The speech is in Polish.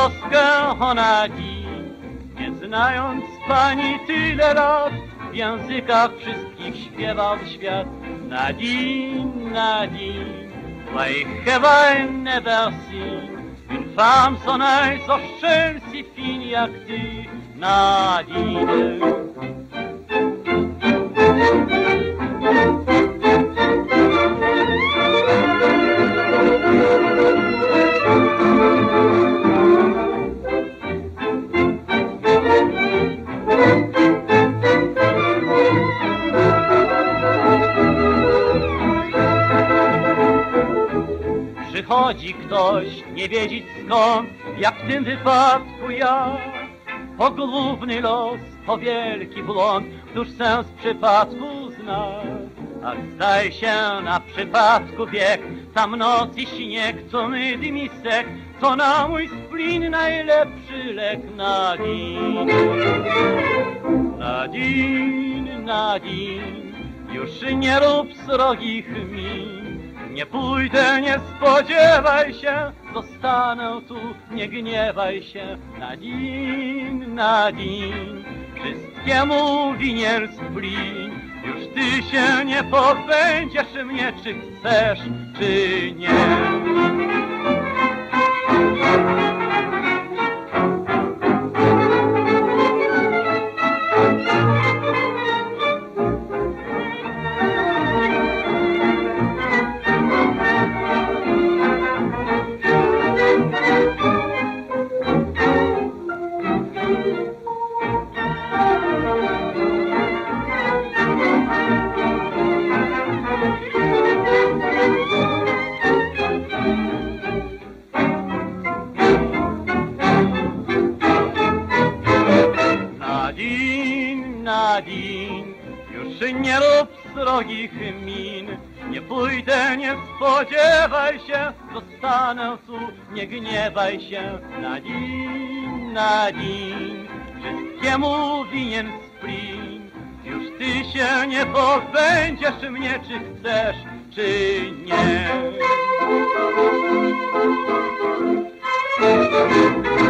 troskę o Nadine, nie znając pani tyle lat, w językach wszystkich śpiewał świat. Nadine, Nadine, why have I never seen une femme son œil so jeune, si fine jak ty, Nadine. Przychodzi ktoś, nie wiedzieć skąd, jak w tym wypadku ja. O główny los, o wielki błąd, któż sens przypadku zna. A zdaje się na przypadku bieg, tam noc i śnieg, co my dymisek, to na mój splin najlepszy lek. Nadine, Nadine, Nadine, już nie rób srogich min. Nie pójdę, nie spodziewaj się, zostanę tu, nie gniewaj się. Nadine, Nadine, wszystkiemu winien splin. Już ty się nie pozbędziesz mnie, czy chcesz, czy nie. Nadine, już nie rób srogich min. Nie pójdę, nie spodziewaj się, zostanę tu, nie gniewaj się. Nadine, Nadine, wszystkiemu winien splin. Już ty się nie pozbędziesz mnie, czy chcesz, czy nie.